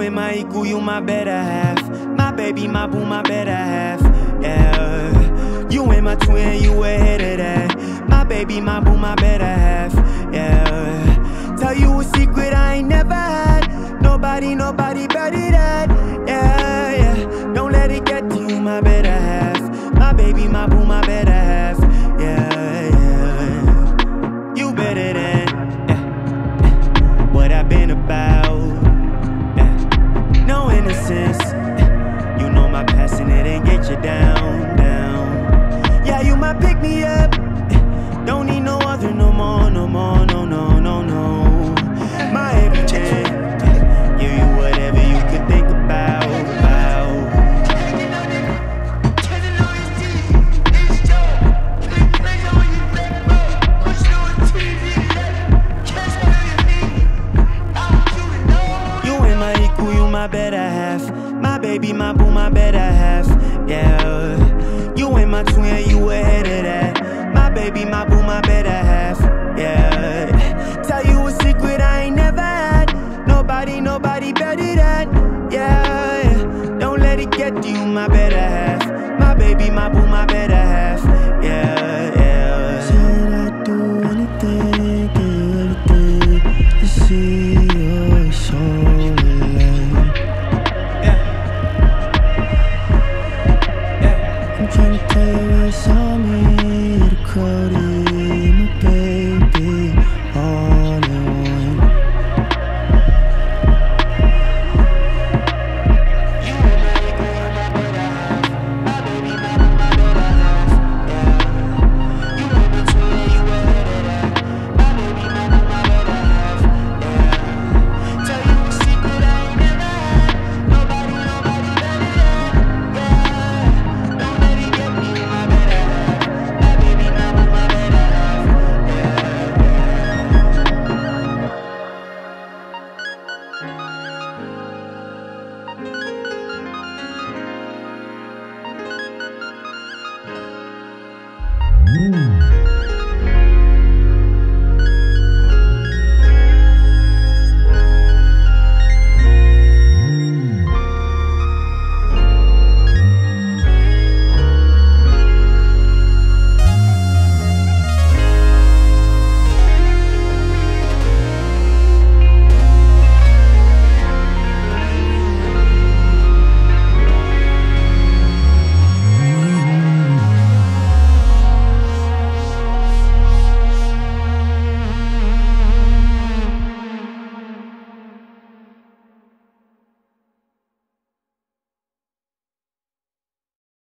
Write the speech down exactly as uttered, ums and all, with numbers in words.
ain't my equal, you my better half. My baby, my boo, my better half. Yeah. You ain't my twin, you ahead of that. My baby, my boo, my better half. Yeah. Tell you a secret I ain't never had. Nobody, nobody better that. Yeah, yeah. Don't let it get to you, my better half. My baby, my boo, my better half. Yeah, yeah. You better than yeah, yeah. What I've been about. Yeah. No innocence. Yeah. You know my past and it ain't get you down, down. Yeah, you might pick me up. Yeah. Don't need no other no more, no more, no, no, no, no. My everything. Yeah. Give you whatever you could think about, about. My better half, my baby, my boo, my better half. Yeah, you ain't my twin, you ahead of that. My baby, my boo, my better half. Yeah, tell you a secret I ain't never had. Nobody, nobody better than. Yeah, don't let it get to you, my better half. My baby, my boo, my better half. Yeah, yeah. Said I'd do anything, give you everything to see your soul. I'm tryna tell you what's on me, the crowd in my bed.